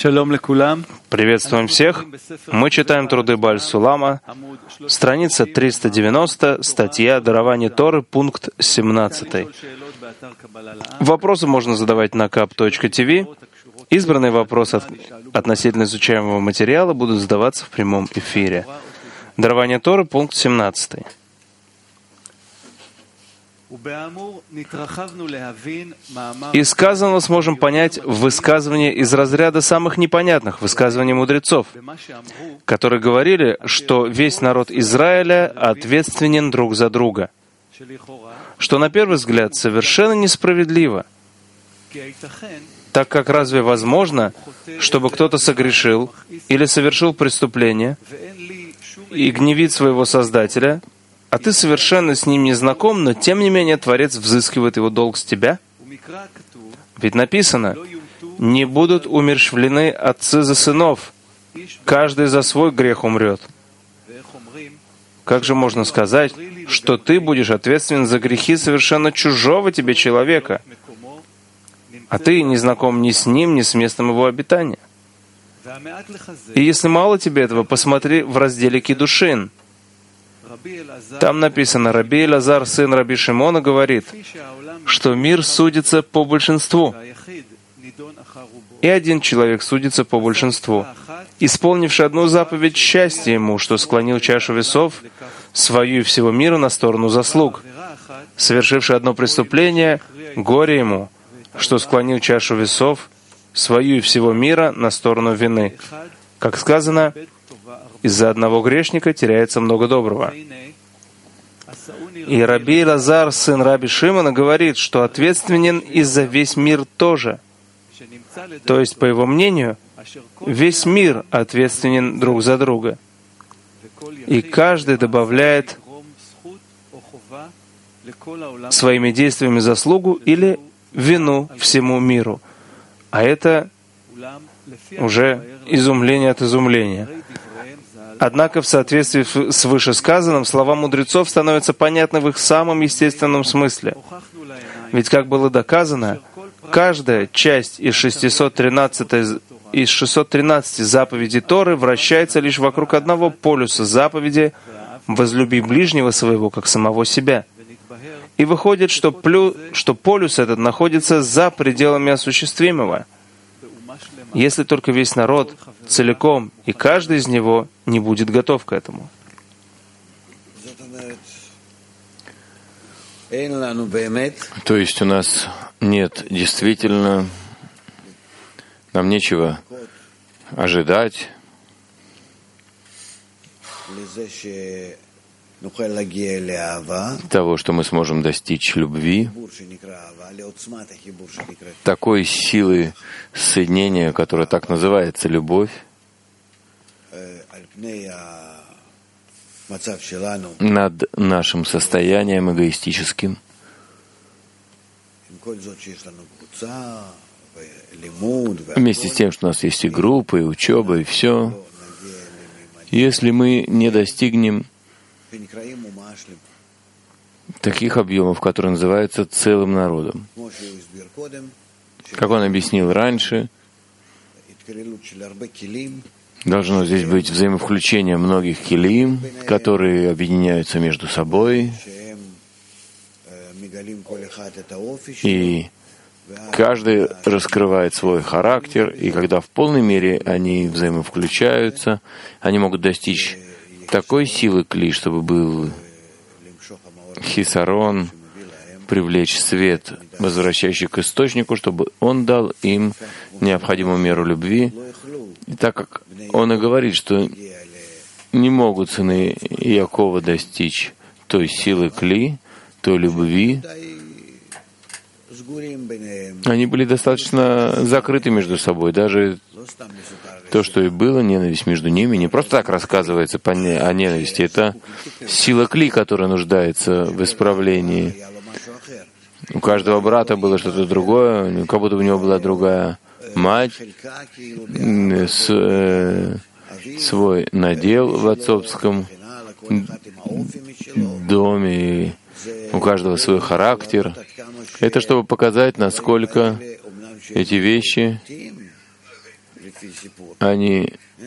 Приветствуем всех. Мы читаем труды Бааль Сулама, страница 390, статья «Дарование Торы», пункт 17. Вопросы можно задавать на kap.tv. Избранные вопросы относительно изучаемого материала будут задаваться в прямом эфире. Дарование Торы, пункт 17. Из сказанного сможем понять высказывания из разряда самых непонятных высказываний мудрецов, которые говорили, что весь народ Израиля ответственен друг за друга, что на первый взгляд совершенно несправедливо, так как разве возможно, чтобы кто-то согрешил или совершил преступление и гневит своего Создателя, а ты совершенно с ним не знаком, но тем не менее Творец взыскивает его долг с тебя? Ведь написано: «Не будут умерщвлены отцы за сынов, каждый за свой грех умрет». Как же можно сказать, что ты будешь ответственен за грехи совершенно чужого тебе человека, а ты не знаком ни с ним, ни с местом его обитания? И если мало тебе этого, посмотри в разделе Кидушин. Там написано: Раби Элазар, сын Раби Шимона, говорит, что мир судится по большинству, и один человек судится по большинству, исполнивший одну заповедь, счастье ему, что склонил чашу весов свою и всего мира на сторону заслуг, совершивший одно преступление, горе ему, что склонил чашу весов свою и всего мира на сторону вины. Как сказано, из-за одного грешника теряется много доброго. И Раби Элазар, сын Раби Шимона, говорит, что ответственен и за весь мир тоже. То есть, по его мнению, весь мир ответственен друг за друга. И каждый добавляет своими действиями заслугу или вину всему миру. А это уже изумление от изумления. Однако в соответствии с вышесказанным слова мудрецов становятся понятны в их самом естественном смысле. Ведь, как было доказано, каждая часть из 613 заповедей Торы вращается лишь вокруг одного полюса заповеди «Возлюби ближнего своего, как самого себя». И выходит, что полюс этот находится за пределами осуществимого, если только весь народ целиком и каждый из него не будет готов к этому. То есть у нас нет действительно, нам нечего ожидать того, что мы сможем достичь любви, такой силы соединения, которая так называется любовь, над нашим состоянием эгоистическим. Вместе с тем, что у нас есть и группа, и учеба, и все. Если мы не достигнем таких объемов, которые называются целым народом. Как он объяснил раньше, должно здесь быть взаимовключение многих килим, которые объединяются между собой, и каждый раскрывает свой характер, и когда в полной мере они взаимовключаются, они могут достичь такой силы кли, чтобы был хисарон, привлечь свет, возвращающий к источнику, чтобы он дал им необходимую меру любви. И так как он и говорит, что не могут сыны Иакова достичь той силы кли, той любви, они были достаточно закрыты между собой. Даже то, что и было, ненависть между ними, не просто так рассказывается о ненависти. Это сила кли, которая нуждается в исправлении. У каждого брата было что-то другое, как будто у него была другая мать, свой надел в отцовском доме, у каждого свой характер. Это чтобы показать, насколько эти вещи они,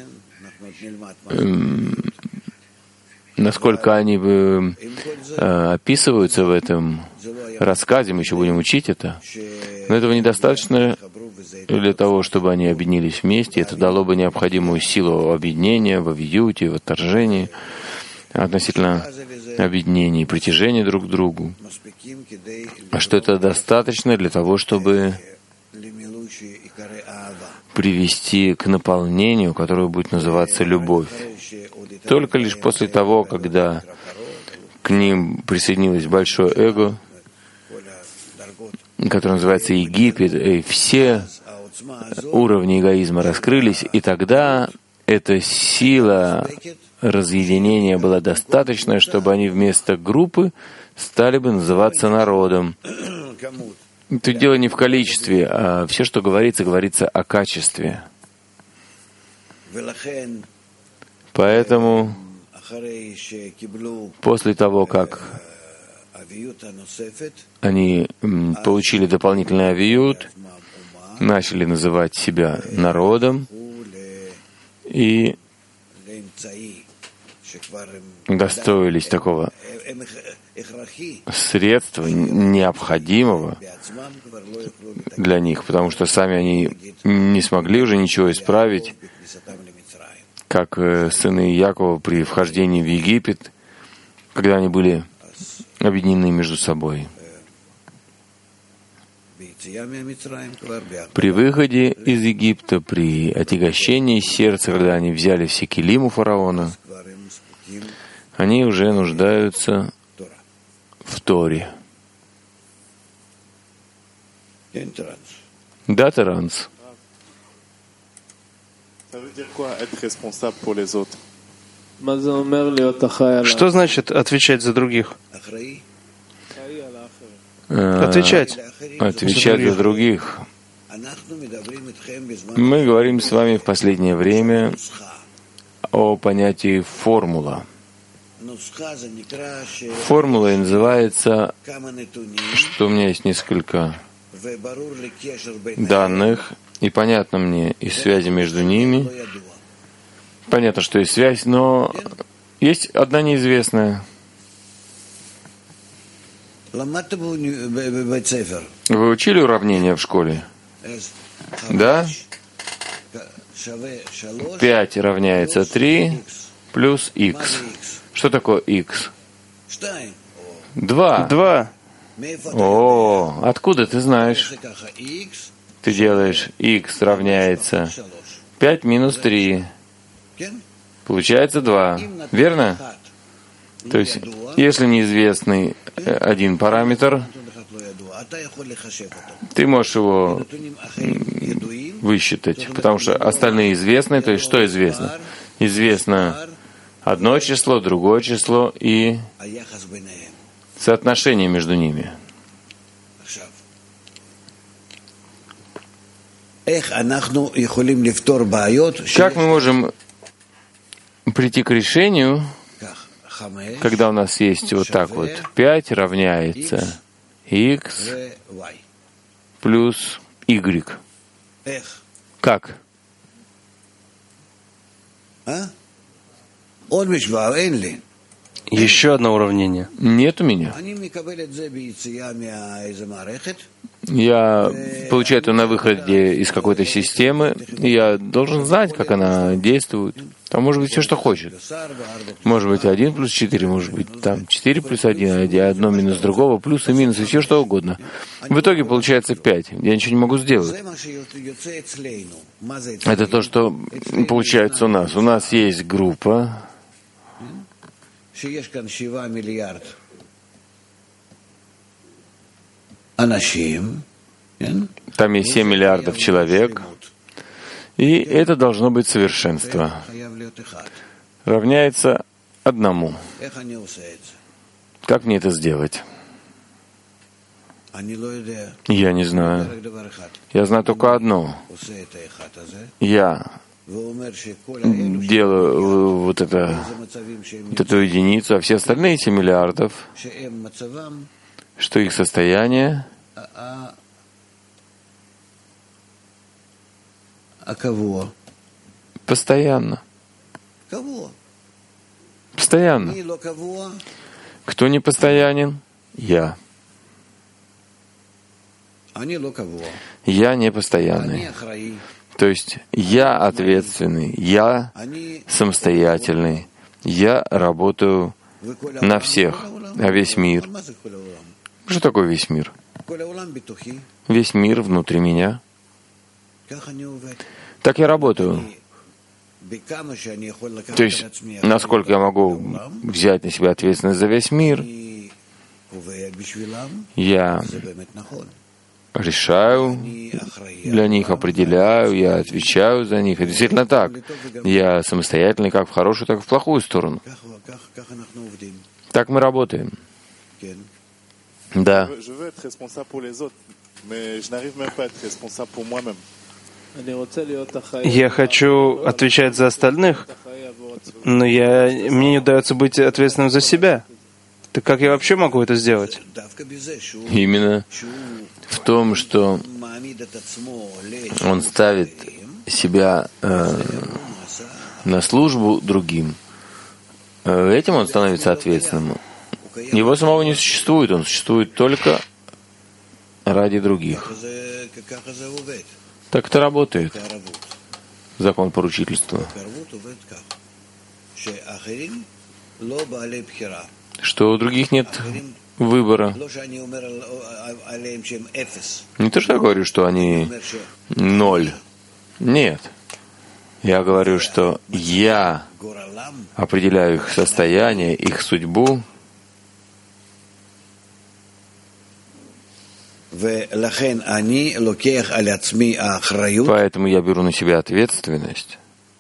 насколько они описываются в этом рассказе, мы еще будем учить это, но этого недостаточно для того, чтобы они объединились вместе. Это дало бы необходимую силу объединения в авиюте, в отторжении относительно объединения и притяжения друг к другу. А что это достаточно для того, чтобы привести к наполнению, которое будет называться любовь. Только лишь после того, когда к ним присоединилось большое эго, которое называется Египет, и все уровни эгоизма раскрылись, и тогда эта сила разъединения была достаточной, чтобы они вместо группы стали бы называться народом. Тут дело не в количестве, а все, что говорится, говорится о качестве. Поэтому после того, как они получили дополнительный авиют, начали называть себя народом и удостоились такого средства необходимого для них, потому что сами они не смогли уже ничего исправить, как сыны Якова при вхождении в Египет, когда они были объединены между собой. При выходе из Египта, при отягощении сердца, когда они взяли все килим у фараона, они уже нуждаются в Торе. Да, Таранс. Что значит отвечать за других? Отвечать за других. Мы говорим с вами в последнее время о понятии формула. Формулой называется, что у меня есть несколько данных, и понятно мне и связи между ними. Понятно, что есть связь, но есть одна неизвестная. Вы учили уравнение в школе? Да? 5 равняется 3 плюс x. Что такое x? 2. 2. О, откуда ты знаешь? Ты делаешь x равняется 5 минус 3. Получается 2. Верно? То есть, если неизвестный один параметр, ты можешь его высчитать, потому что остальные известны. То есть, что известно? Известно одно число, другое число и соотношение между ними. Как мы можем прийти к решению, когда у нас есть вот так вот 5 равняется x плюс y? Как? Еще одно уравнение. Нет у меня. Я получаю это на выходе из какой-то системы, и я должен знать, как она действует. Там может быть все, что хочет. Может быть 1 плюс 4, может быть там 4 плюс 1, одно минус другого, плюс и минус, и все что угодно. В итоге получается 5. Я ничего не могу сделать. Это то, что получается у нас. У нас есть группа, там есть 7 миллиардов человек, и это должно быть совершенство. Равняется 1. Как мне это сделать? Я не знаю. Я знаю только одно. Я делаю вот эту единицу, а все остальные 7 миллиардов, что их состояние Постоянно. Постоянно. Кто не постоянен? Я. Я не постоянный. То есть я ответственный, я самостоятельный, я работаю на всех, а весь мир. Что такое весь мир? Весь мир внутри меня. Так я работаю. То есть, насколько я могу взять на себя ответственность за весь мир, я решаю для них, определяю, я отвечаю за них. Это действительно так. Я самостоятельный как в хорошую, так и в плохую сторону. Так мы работаем. Да. Я хочу отвечать за остальных, но мне не удается быть ответственным за себя. Так как я вообще могу это сделать? Именно в том, что он ставит себя на службу другим. Этим он становится ответственным. Его самого не существует, он существует только ради других. Так это работает. Закон поручительства. Что у других нет выбора. Не то, что я говорю, что они ноль. Нет. Я говорю, что я определяю их состояние, их судьбу. Поэтому я беру на себя ответственность.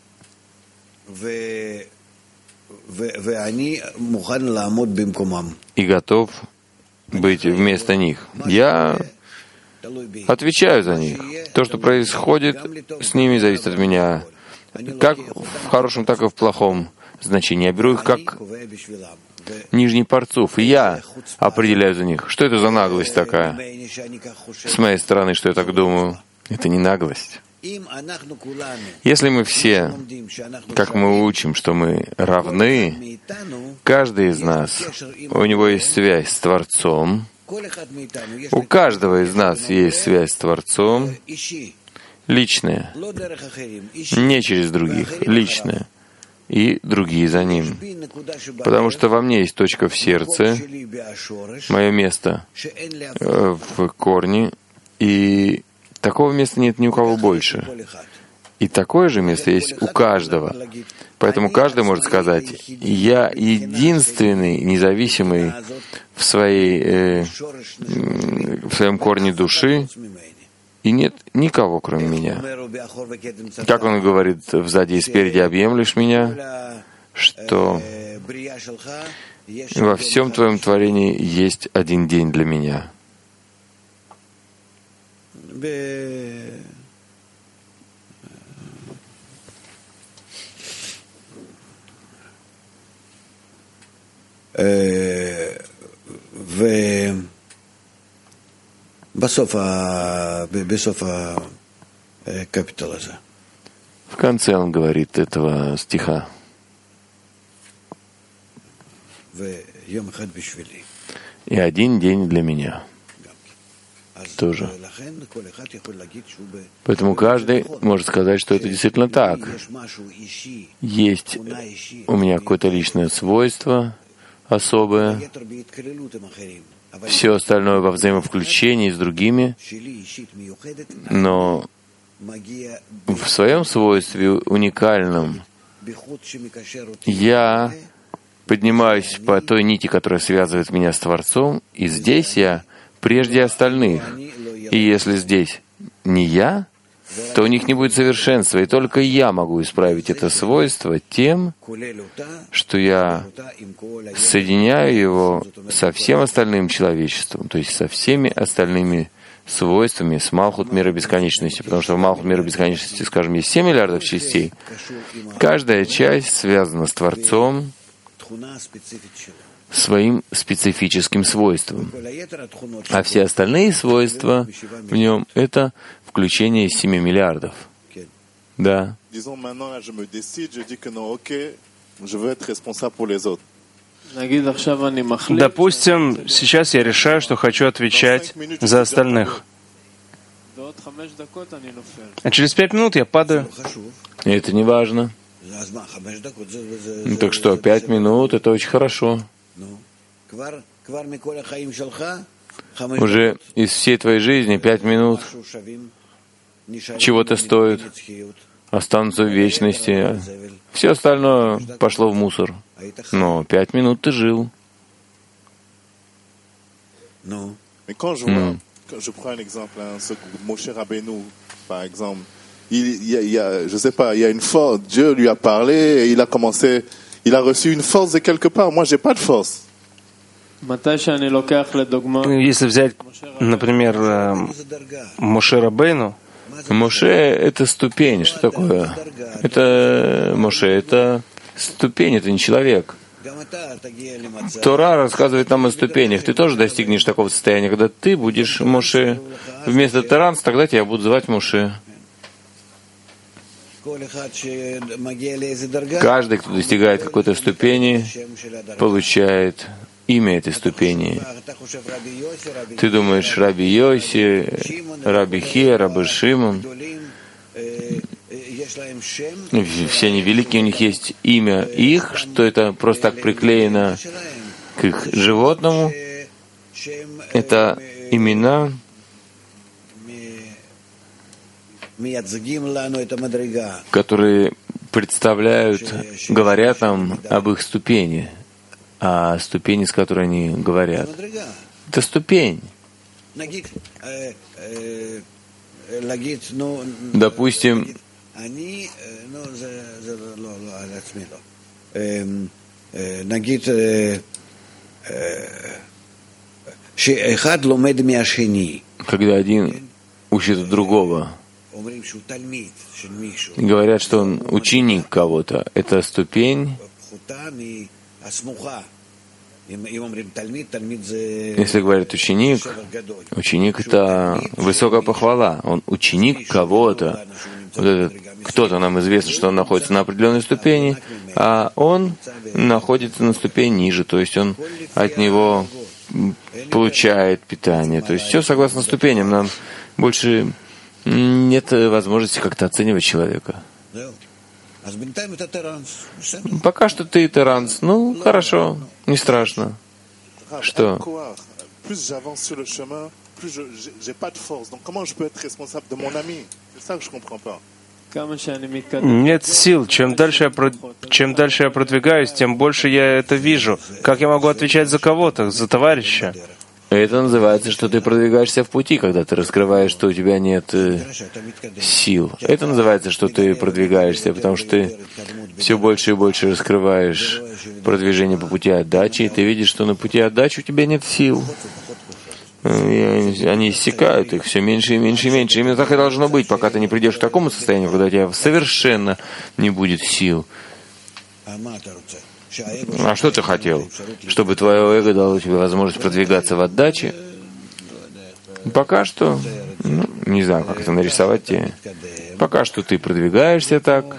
И готов быть вместо них. Я отвечаю за них. То, что происходит с ними, зависит от меня. Как в хорошем, так и в плохом значении. Я беру их как нижний парцуф, и я определяю за них. Что это за наглость такая? С моей стороны, что я так думаю? Это не наглость. Если мы все, как мы учим, что мы равны, каждый из нас, у него есть связь с Творцом, у каждого из нас есть связь с Творцом, личная, не через других, личная, и другие за ним. Потому что во мне есть точка в сердце, мое место в корне, и такого места нет ни у кого больше. И такое же место есть у каждого. Поэтому каждый может сказать: я единственный, независимый в своем корне души, и нет никого, кроме меня. Как он говорит сзади и спереди: объемлешь меня, что во всем твоем творении есть один день для меня. В конце он говорит этого стиха: и один день для меня тоже. Поэтому каждый может сказать, что это действительно так. Есть у меня какое-то личное свойство особое, все остальное во взаимовключении с другими, но в своем свойстве уникальном я поднимаюсь по той нити, которая связывает меня с Творцом, и здесь я прежде остальных. И если здесь не я, то у них не будет совершенства, и только я могу исправить это свойство тем, что я соединяю его со всем остальным человечеством, то есть со всеми остальными свойствами, с Малхут мира бесконечности. Потому что в Малхут мира бесконечности, скажем, есть 7 миллиардов частей. Каждая часть связана с Творцом своим специфическим свойством. А все остальные свойства в нем — это включение из 7 миллиардов. Да. Допустим, сейчас я решаю, что хочу отвечать за остальных. А через 5 минут я падаю. И это не важно. Ну, так что, 5 минут — это очень хорошо. Уже из всей твоей жизни 5 минут чего-то стоит, останутся в вечности. Все остальное пошло в мусор. Но 5 минут ты жил. Je prends un exemple, Moshe Rabbeinu, par exemple. Je sais pas, il y a une force. Dieu lui a parlé et il a commencé. Il a reçu une force de quelque part. Moi, j'ai pas de force. Если взять, например, Моше Рабейну. Моше — это ступень. Что такое? Это Моше, это ступень, это не человек. Тора рассказывает нам о ступенях. Ты тоже достигнешь такого состояния, когда ты будешь Моше. Вместо Таранс, тогда тебя будут звать Моше. Каждый, кто достигает какой-то ступени, получает имя этой ступени. Ты думаешь, Раби Йоси, Раби Хия, Раби Шимон, все они великие, у них есть имя их, что это просто так приклеено к их животному. Это имена, которые представляют, говорят нам об их ступени, о ступени, с которой они говорят. Это ступень. Допустим, когда один учит у другого, говорят, что он ученик кого-то, это ступень. Если говорят ученик, ученик — это высокая похвала. Он ученик кого-то. Вот этот кто-то, нам известно, что он находится на определенной ступени, а он находится на ступени ниже, то есть он от него получает питание. То есть все согласно ступеням. Нам больше нет возможности как-то оценивать человека. Пока что ты Таранс. Ну, хорошо, не страшно. Что? Нет сил. Чем дальше я продвигаюсь, тем больше я это вижу. Как я могу отвечать за кого-то, за товарища? Это называется, что ты продвигаешься в пути, когда ты раскрываешь, что у тебя нет сил. Это называется, что ты продвигаешься, потому что ты все больше и больше раскрываешь продвижение по пути отдачи, и ты видишь, что на пути отдачи у тебя нет сил. И они иссякают, их все меньше и меньше и меньше. Именно так и должно быть, пока ты не придешь к такому состоянию, когда у тебя совершенно не будет сил. А что ты хотел? Чтобы твое эго дало тебе возможность продвигаться в отдаче? Пока что, не знаю, как это нарисовать тебе. Пока что ты продвигаешься так.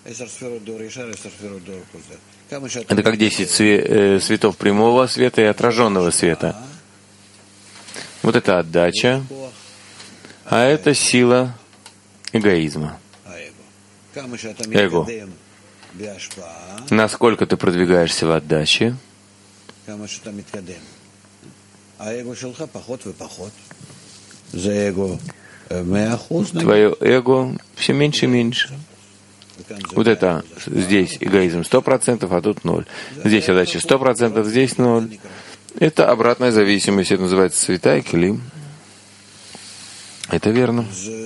Это как 10 светов прямого света и отраженного света. Вот это отдача, а это сила эгоизма. Эго. Насколько ты продвигаешься в отдаче, твое эго все меньше и меньше. Вот это здесь эгоизм 100%, а тут 0. Здесь отдача 100%, здесь 0. Это обратная зависимость, это называется святая келим. Это верно.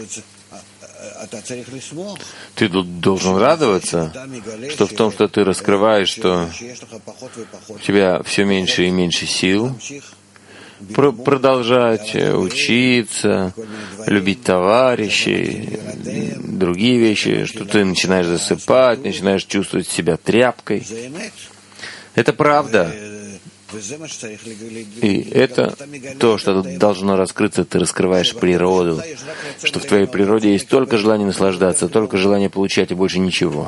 Ты должен радоваться, что в том, что ты раскрываешь, что у тебя все меньше и меньше сил, продолжать учиться, любить товарищей, другие вещи, что ты начинаешь засыпать, начинаешь чувствовать себя тряпкой. Это правда. И это то, что должно раскрыться. Ты раскрываешь природу, что в твоей природе есть только желание наслаждаться, только желание получать и больше ничего.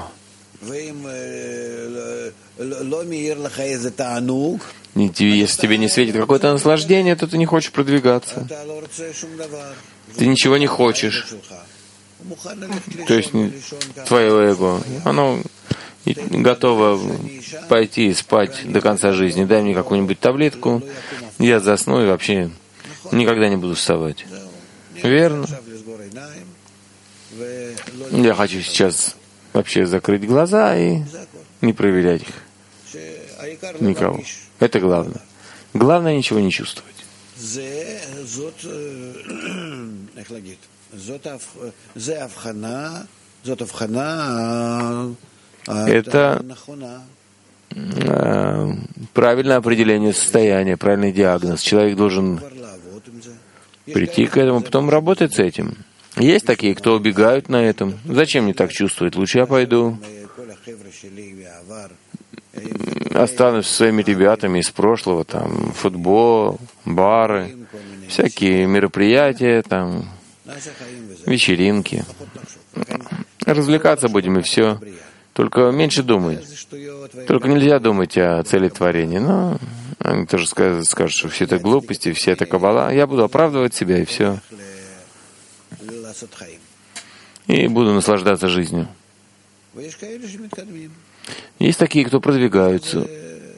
Если тебе не светит какое-то наслаждение, то ты не хочешь продвигаться. Ты ничего не хочешь. То есть твое эго, оно готово пойти спать до конца жизни. Дай мне какую-нибудь таблетку, я засну и вообще никогда не буду вставать. Верно? Я хочу сейчас вообще закрыть глаза и не проверять их. Никого. Это главное. Главное ничего не чувствовать. Это правильное определение состояния, правильный диагноз. Человек должен прийти к этому, потом работать с этим. Есть такие, кто убегают на этом. Зачем мне так чувствовать? Лучше я пойду. Останусь со своими ребятами из прошлого, там, футбол, бары, всякие мероприятия, там, вечеринки. Развлекаться будем, и все. Только меньше думай. Только нельзя думать о цели творения. Но они тоже скажут, что все это глупости, все это каббала. Я буду оправдывать себя, и все. И буду наслаждаться жизнью. Есть такие, кто продвигаются.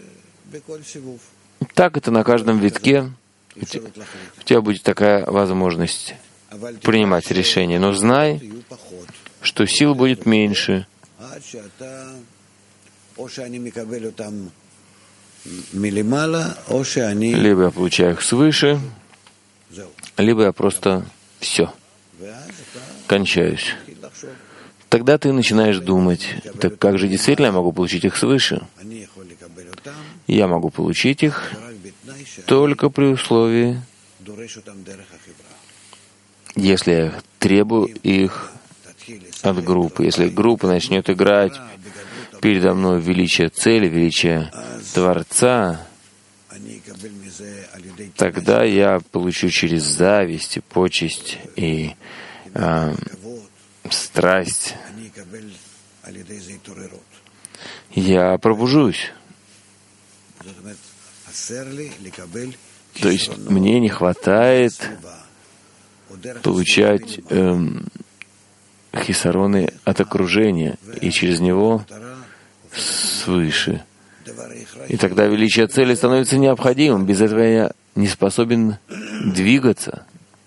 Так это на каждом витке. У тебя будет такая возможность принимать решения. Но знай, что сил будет меньше. Либо я получаю их свыше, либо я просто все, кончаюсь. Тогда ты начинаешь думать, так как же действительно я могу получить их свыше? Я могу получить их только при условии, если я требую их от группы. Если группа начнет играть передо мной величие цели, величие Творца, тогда я получу через зависть, почесть и страсть. Я пробужусь. То есть мне не хватает получать хисароны от окружения и через него свыше. И тогда величие цели становится необходимым. Без этого я не способен двигаться,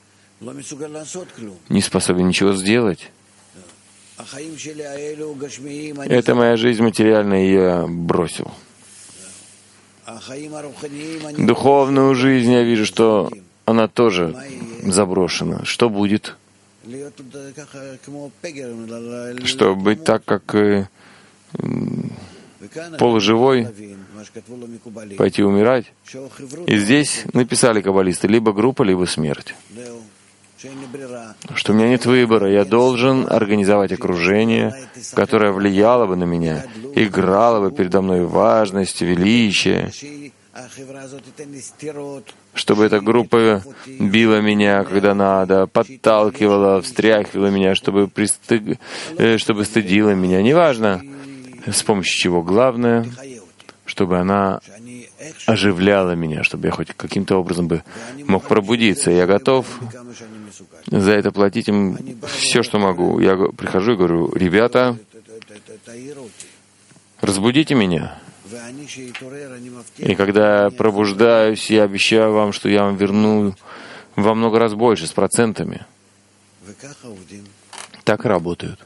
не способен ничего сделать. Это моя жизнь материальная, и я бросил. Духовную жизнь я вижу, что она тоже заброшена. Что будет? Чтобы быть так, как полуживой, пойти умирать. И здесь написали каббалисты: либо группа, либо смерть. Что у меня нет выбора. Я должен организовать окружение, которое влияло бы на меня, играло бы передо мной важность, величие, чтобы эта группа била меня, когда надо, подталкивала, встряхивала меня, чтобы стыдила меня. Неважно, с помощью чего. Главное, чтобы она оживляла меня, чтобы я хоть каким-то образом бы мог пробудиться. Я готов за это платить им все, что могу. Я прихожу и говорю: ребята, разбудите меня. И когда я пробуждаюсь, я обещаю вам, что я вам верну во много раз больше, с процентами. Так работают.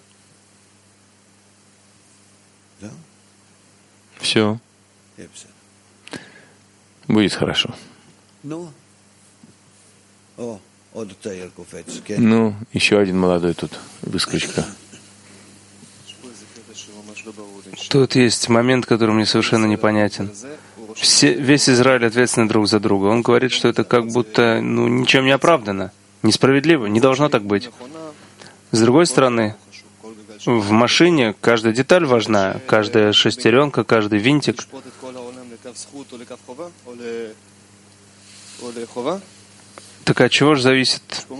Все. Будет хорошо. Ну, еще один молодой тут выскочка. Тут есть момент, который мне совершенно непонятен. Весь Израиль ответственны друг за друга. Он говорит, что это как будто ничем не оправдано, несправедливо, не должно так быть. С другой стороны, в машине каждая деталь важна, каждая шестеренка, каждый винтик. Так от чего же зависит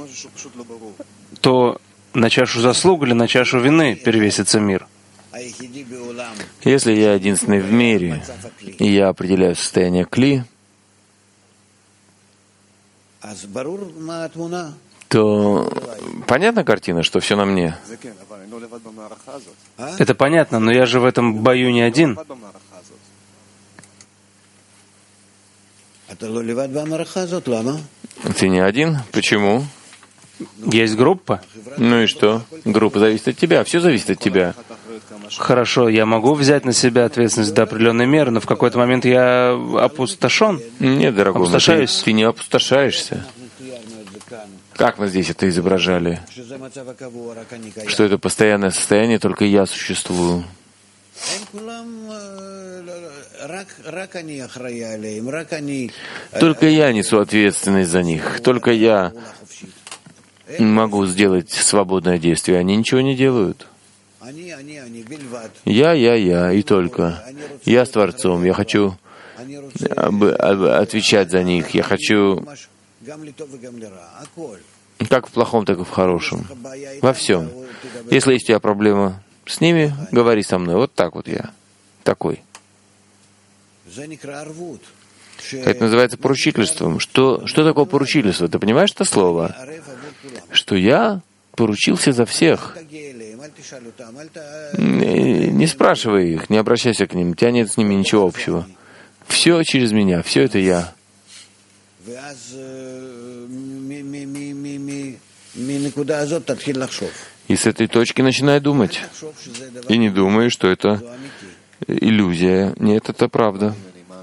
то, на чашу заслуг или на чашу вины перевесится мир? Если я единственный в мире, и я определяю состояние кли, то понятна картина, что все на мне? Это понятно, но я же в этом бою не один. Ты не один? Почему? Есть группа. Ну и что? Группа зависит от тебя, все зависит от тебя. Хорошо, я могу взять на себя ответственность до определенной меры, но в какой-то момент я опустошен. Нет, дорогой мой, Опустошаюсь. ты не опустошаешься. Как мы здесь это изображали? Что это постоянное состояние, только я существую. Только я несу ответственность за них. Только я могу сделать свободное действие. Они ничего не делают. Я, и только. Я с Творцом. Я хочу отвечать за них. Я хочу как в плохом, так и в хорошем. Во всем. Если есть у тебя проблема с ними, говори со мной. Вот так вот я. Такой. Это называется поручительством. Что такое поручительство? Ты понимаешь это слово? Что я поручился за всех. Не спрашивай их, не обращайся к ним. У тебя нет с ними ничего общего. Все через меня, все это я. И с этой точки начинай думать. И не думай, что это иллюзия. Нет, это правда.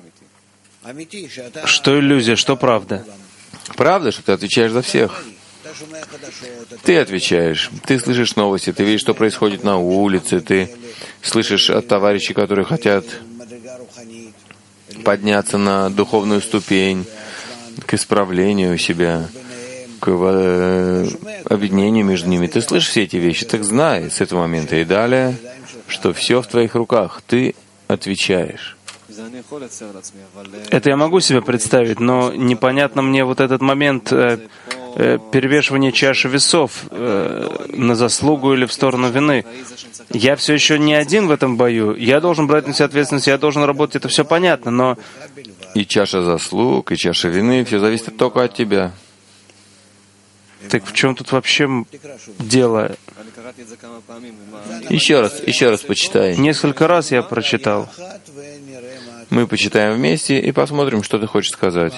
Что иллюзия, что правда? Правда, что ты отвечаешь за всех. Ты отвечаешь. Ты слышишь новости, ты видишь, что происходит на улице, ты слышишь от товарищей, которые хотят подняться на духовную ступень, к исправлению себя, к объединению между ними. Ты слышишь все эти вещи, так знай с этого момента и далее, что все в твоих руках. Ты отвечаешь. Это я могу себе представить, но непонятно мне вот этот момент перевешивания чаши весов на заслугу или в сторону вины. Я все еще не один в этом бою. Я должен брать на себя ответственность, я должен работать, это все понятно, но... И чаша заслуг, и чаша вины, все зависит только от тебя. Так в чем тут вообще дело? Еще раз почитай. Несколько раз я прочитал. Мы почитаем вместе и посмотрим, что ты хочешь сказать.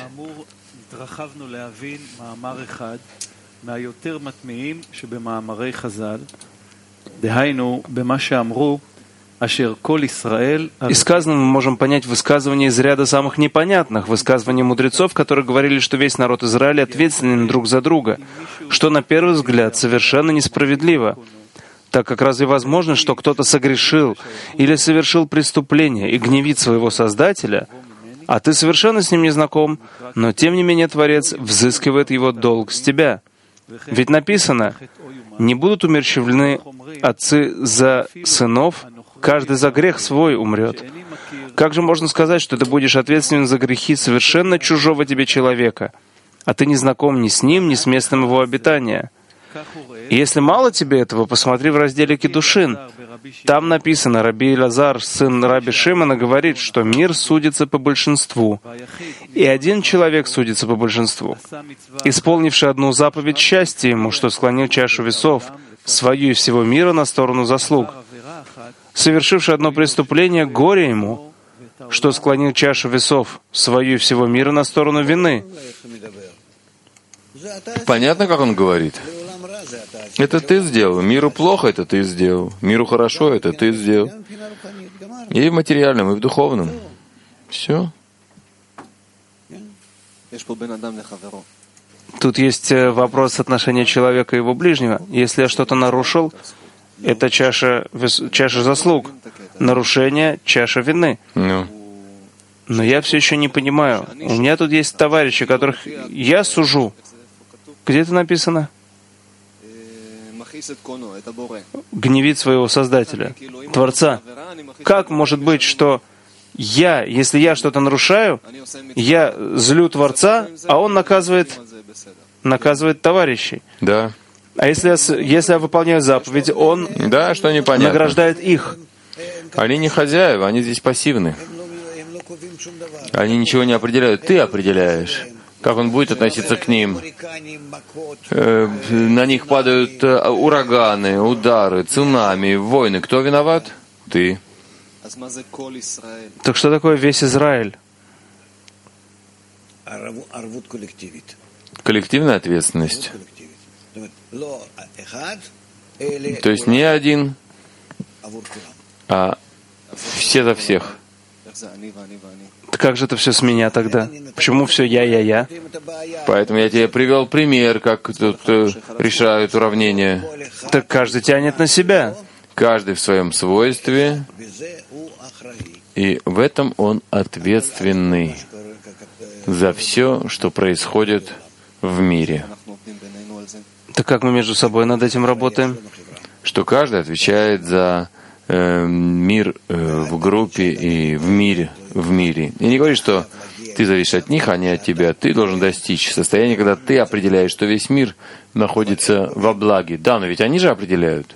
И сказанное мы можем понять высказывания из ряда самых непонятных, высказывания мудрецов, которые говорили, что весь народ Израиля ответственен друг за друга, что на первый взгляд совершенно несправедливо, так как разве возможно, что кто-то согрешил или совершил преступление и гневит своего Создателя, а ты совершенно с ним не знаком, но тем не менее Творец взыскивает его долг с тебя. Ведь написано, не будут умерщвлены отцы за сынов, каждый за грех свой умрет. Как же можно сказать, что ты будешь ответственен за грехи совершенно чужого тебе человека, а ты не знаком ни с ним, ни с местом его обитания? И если мало тебе этого, посмотри в разделе Кидушин. Там написано, Раби Элазар, сын Раби Шимона, говорит, что мир судится по большинству, и один человек судится по большинству, исполнивший одну заповедь счастья ему, что склонил чашу весов, свою и всего мира на сторону заслуг, совершивший одно преступление, горе ему, что склонил чашу весов, свою и всего мира на сторону вины. Понятно, как он говорит? Это ты сделал. Миру плохо, это ты сделал. Миру хорошо, это ты сделал. И в материальном, и в духовном. Все. Тут есть вопрос отношения человека и его ближнего. Если я что-то нарушил, это чаша заслуг. Нарушение — чаша вины. Но я все еще не понимаю. У меня тут есть товарищи, которых я сужу. Где это написано? Гневит своего Создателя, Творца. Как может быть, что если я что-то нарушаю, я злю Творца, а он наказывает товарищей. Да. А если я выполняю заповедь, он Да, что непонятно. награждает их. Они не хозяева, они здесь пассивны. Они ничего не определяют. Ты определяешь, как он будет относиться к ним. На них падают ураганы, удары, цунами, войны. Кто виноват? Ты. Так что такое весь Израиль? Коллективная ответственность. То есть не один, а все за всех. Как же это все с меня тогда? Почему все я? Поэтому я тебе привел пример, как тут решают уравнения. Так каждый тянет на себя. Каждый в своем свойстве, и в этом он ответственный за все, что происходит в мире. Так как мы между собой над этим работаем? Что каждый отвечает за мир в группе и в мире. И не говори, что ты зависишь от них, а не от тебя. Ты должен достичь состояния, когда ты определяешь, что весь мир находится во благе. Да, но ведь они же определяют.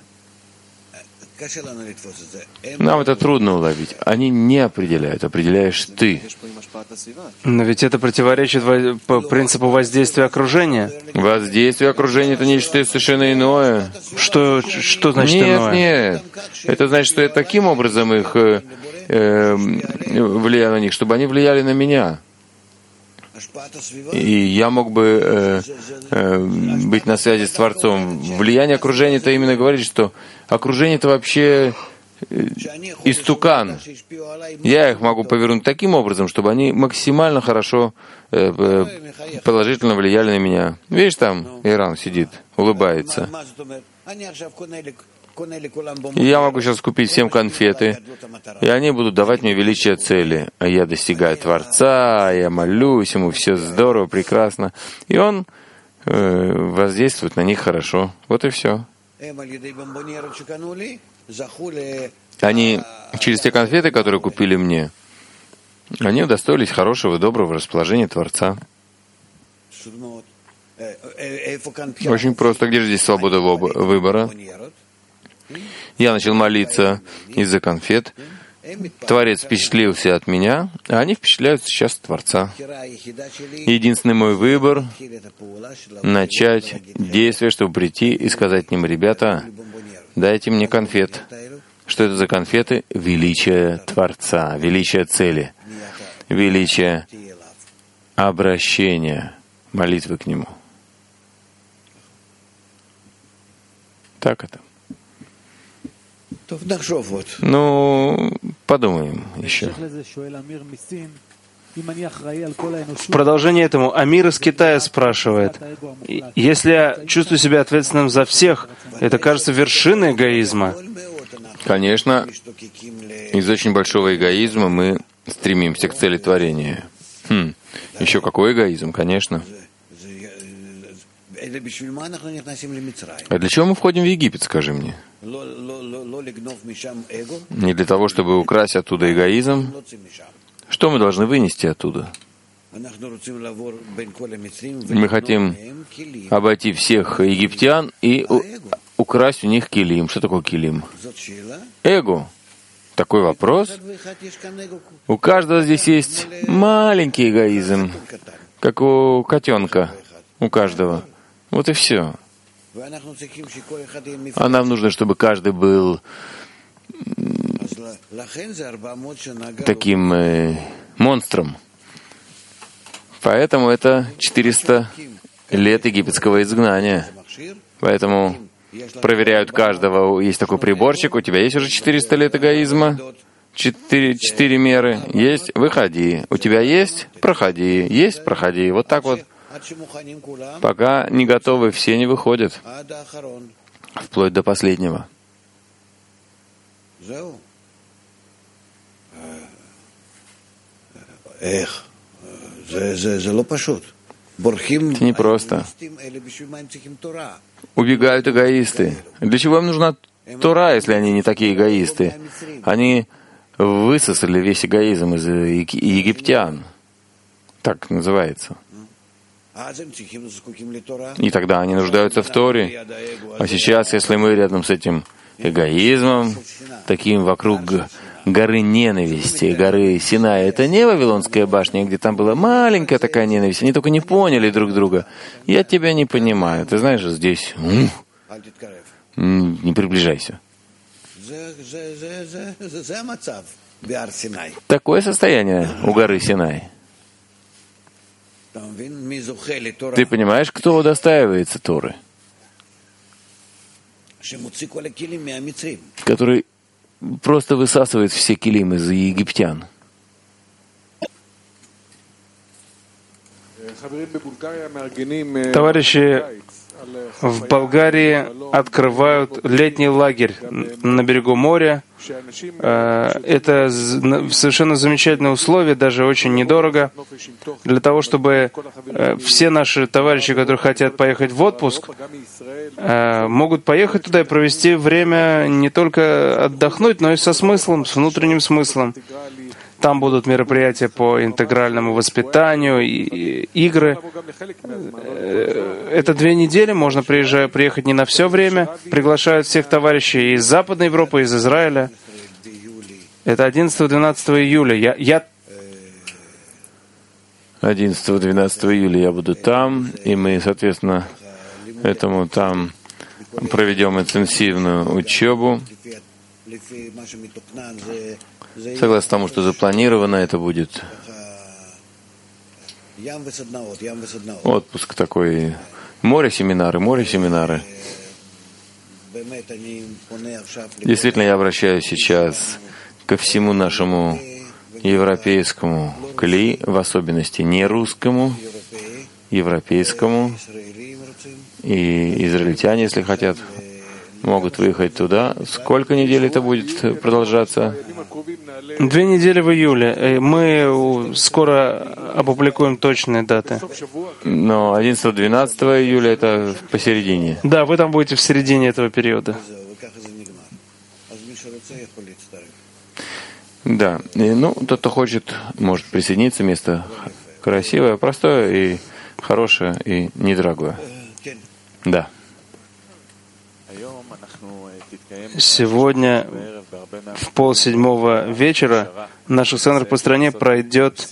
Нам это трудно уловить. Они не определяют, определяешь ты. Но ведь это противоречит по принципу воздействия окружения. Воздействие окружения — это нечто совершенно иное. Что значит иное? Нет. Это значит, что я таким образом их влияю на них, чтобы они влияли на меня. И я мог бы быть на связи с Творцом. Влияние окружения — это именно говорит, что окружение — это вообще истукан. Я их могу повернуть таким образом, чтобы они максимально хорошо, положительно влияли на меня. Видишь, там Иран сидит, улыбается. И я могу сейчас купить всем конфеты, и они будут давать мне величие цели. А я достигаю Творца, я молюсь ему, все здорово, прекрасно. И он воздействует на них хорошо. Вот и все. Они через те конфеты, которые купили мне, они удостоились хорошего, доброго расположения Творца. Очень просто. Где же здесь свобода выбора? Я начал молиться из-за конфет. Творец впечатлился от меня, а они впечатляются сейчас от Творца. Единственный мой выбор — начать действие, чтобы прийти и сказать им: ребята, дайте мне конфет. Что это за конфеты? Величие Творца, величие цели, величие обращения, молитвы к Нему. Так это. Ну, подумаем еще. В продолжение этому Амир из Китая спрашивает: если я чувствую себя ответственным за всех, это кажется вершиной эгоизма? Конечно, из очень большого эгоизма мы стремимся к цели творения. Еще какой эгоизм, конечно. А для чего мы входим в Египет, скажи мне? Не для того, чтобы украсть оттуда эгоизм. Что мы должны вынести оттуда? Мы хотим обойти всех египтян и украсть у них килим. Что такое килим? Эго. Такой вопрос. У каждого здесь есть маленький эгоизм, как у котенка. У каждого. Вот и все. А нам нужно, чтобы каждый был таким монстром. Поэтому это 400 лет египетского изгнания. Поэтому проверяют каждого. Есть такой приборчик, у тебя есть уже 400 лет эгоизма? 4 меры. Есть? Выходи. У тебя есть? Проходи. Есть? Проходи. Вот так вот. Пока не готовы, все не выходят. Вплоть до последнего. Это непросто. Убегают эгоисты. Для чего им нужна Тора, если они не такие эгоисты? Они высосали весь эгоизм из египтян. Так называется. И тогда они нуждаются в Торе. А сейчас, если мы рядом с этим эгоизмом, таким вокруг горы ненависти, горы Синай, это не Вавилонская башня, где там была маленькая такая ненависть, они только не поняли друг друга. Я тебя не понимаю. Ты знаешь, здесь не приближайся. Такое состояние у горы Синай. Ты понимаешь, кто удостаивается Торы? Который просто высасывает все килим из египтян. Товарищи в Болгарии открывают летний лагерь на берегу моря. Это совершенно замечательные условия, даже очень недорого, для того, чтобы все наши товарищи, которые хотят поехать в отпуск, могут поехать туда и провести время не только отдохнуть, но и со смыслом, с внутренним смыслом. Там будут мероприятия по интегральному воспитанию, и игры. Это 2 недели, можно приехать не на все время. Приглашают всех товарищей из Западной Европы, из Израиля. Это 11-12 июля. 11-12 июля я буду там, и мы, соответственно, этому там проведем интенсивную учебу. Согласно тому, что запланировано, это будет отпуск такой, море-семинары. Действительно, я обращаюсь сейчас ко всему нашему европейскому кли, в особенности не русскому, европейскому, и израильтяне, если хотят, могут выехать туда. Сколько недель это будет продолжаться? 2 недели в июле. Мы скоро опубликуем точные даты. Но 11-12 июля это посередине. Да, вы там будете в середине этого периода. Да. Тот, кто хочет, может присоединиться. Место красивое, простое и хорошее, и недорогое. Да. Сегодня в 6:30 вечера в наших центрах по стране пройдет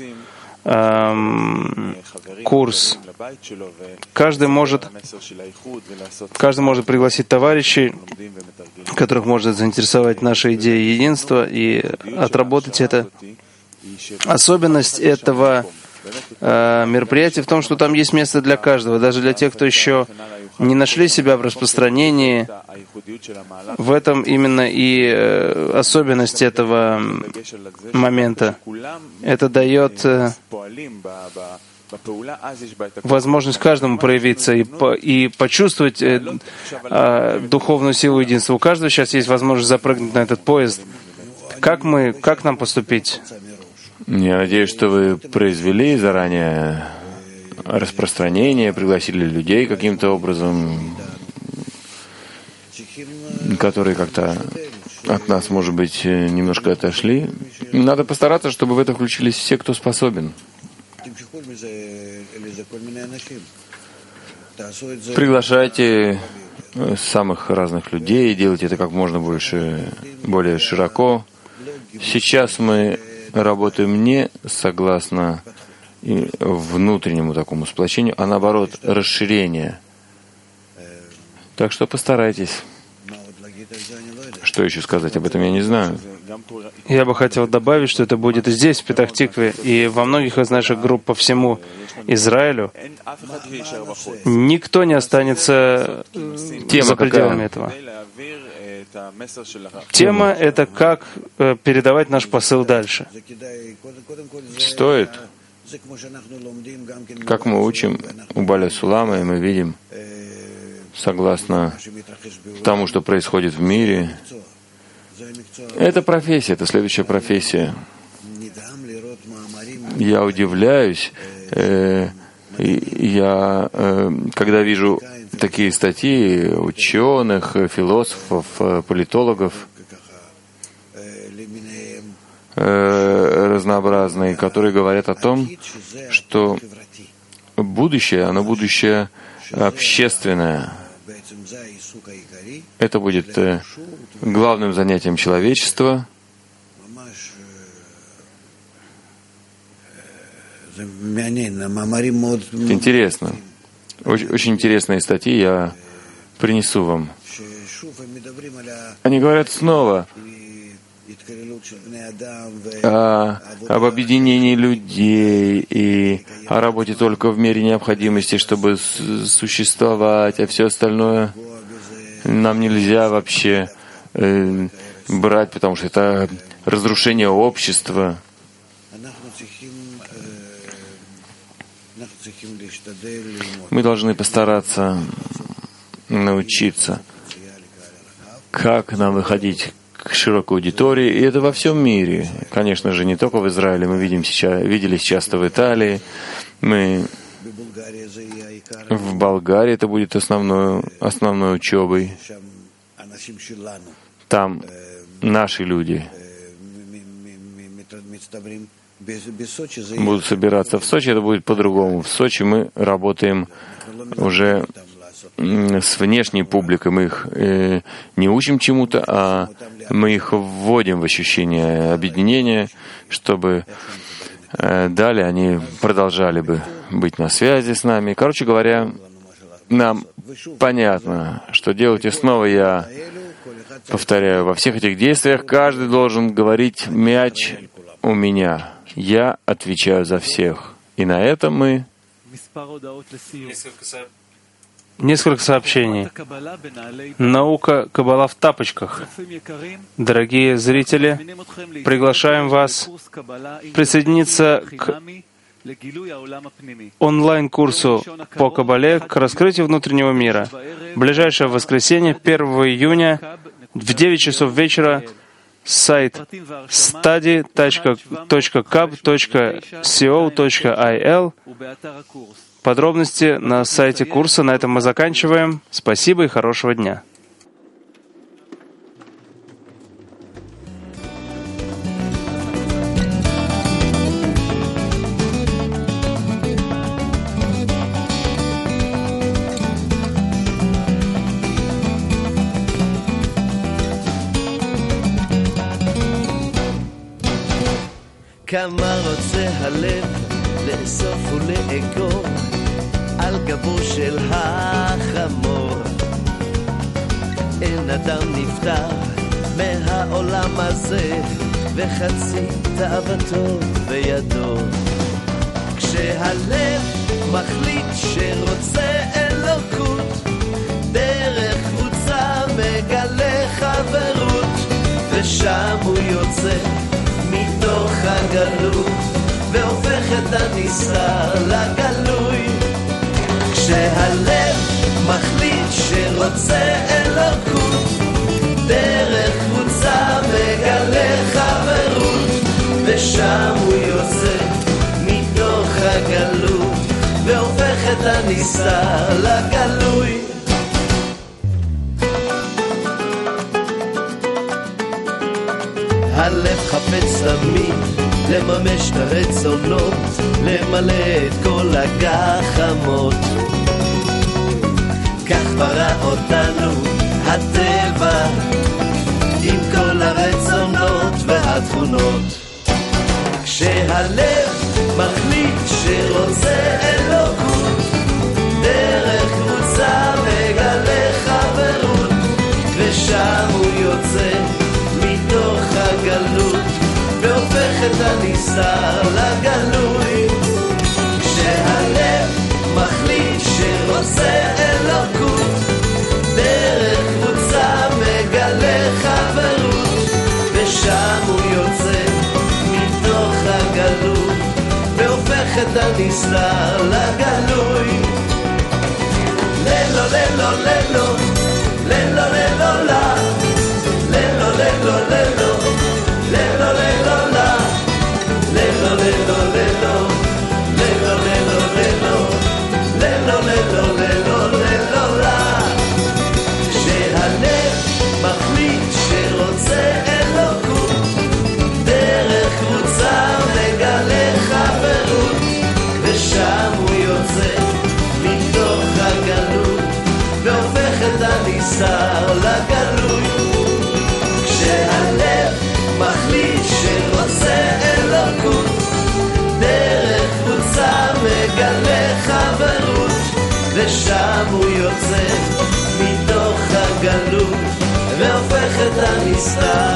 курс. Каждый может пригласить товарищей, которых может заинтересовать наша идея единства, и отработать это. Особенность этого мероприятия в том, что там есть место для каждого, даже для тех, кто еще не нашли себя в распространении. В этом именно и особенность этого момента. Это дает возможность каждому проявиться и почувствовать духовную силу единства. У каждого сейчас есть возможность запрыгнуть на этот поезд. Как нам поступить? Я надеюсь, что вы произвели заранее распространение, пригласили людей каким-то образом, которые как-то от нас, может быть, немножко отошли. Надо постараться, чтобы в это включились все, кто способен. Приглашайте самых разных людей, делайте это как можно более широко. Сейчас мы работаем не согласно внутреннему такому сплочению, а наоборот, расширение. Так что постарайтесь. Что еще сказать об этом, я не знаю. Я бы хотел добавить, что это будет здесь, в Петах-Тикве, и во многих из наших групп по всему Израилю. Никто не останется за пределами этого. Тема — это как передавать наш посыл дальше. Стоит. Как мы учим у Баля Сулама, и мы видим, согласно тому, что происходит в мире, это профессия, это следующая профессия. Я удивляюсь, когда вижу такие статьи ученых, философов, политологов, разнообразные, которые говорят о том, что будущее, оно будущее общественное. Это будет главным занятием человечества. Интересно. Очень интересные статьи я принесу вам. Они говорят снова об объединении людей и о работе только в мере необходимости, чтобы существовать, а все остальное нам нельзя вообще брать, потому что это разрушение общества. Мы должны постараться научиться, как нам выходить к широкой аудитории, и это во всем мире. Конечно же, не только в Израиле. Мы видели часто в Италии. В Болгарии это будет основной учебой. Там наши люди будут собираться в Сочи, это будет по-другому. В Сочи мы работаем уже с внешней публикой. Мы их не учим чему-то, а мы их вводим в ощущение объединения, чтобы далее они продолжали бы быть на связи с нами. Короче говоря, нам понятно, что делать. И снова я повторяю, во всех этих действиях каждый должен говорить: мяч у меня. Я отвечаю за всех. И на этом мы... Несколько сообщений. Наука Каббала в тапочках. Дорогие зрители, приглашаем вас присоединиться к онлайн-курсу по Каббале к раскрытию внутреннего мира. Ближайшее воскресенье, 1 июня, в 9 часов вечера, сайт study.cab.co.il. Подробности на сайте курса. На этом мы заканчиваем. Спасибо и хорошего дня. כמה רוצה הלב לאסוף ולאגור על גבו של החמור. אין אדם נפטר מהעולם הזה וחצי תאוותו בידו. כשהלב מחליט שרוצה אלוקות, דרך קבוצה מגלה חברות, ושם הוא יוצא מתוך הגלות והופך את הנסתר לגלוי. כשהלב מחליט שרוצה אלוקות, דרך קבוצה מגלה חברות, ושם הוא יוצא מתוך הגלות והופך את הנסתר לגלוי. הלב חפץ תמיד לממש את הרצונות, למלא את כל הגחמות. כך ברא אותנו הטבע עם כל הרצונות והתכונות. כשהלב מחליט שרוצה אלוקות, דרך קבוצה מגלה חברות, ושם הוא יוצא מתוך הגלות והופך את הנסתר לגלוי. כשהלב מחליט שרוצה אלוקות, דרך קבוצה מגלה חברות, ושם הוא יוצא מתוך הגלות והופך את הנסתר לגלוי. ללו ללו ללו ללו ללו לה, ללו ללו ללו ללו ללו לה, ללו ללו ללו ללו ללו ללו ללו ללו ללו לה. כשהלב מחליט שרוצה אלוקות, דרך פעם הוא יוצא מתוך הגלות והופך את הנסתר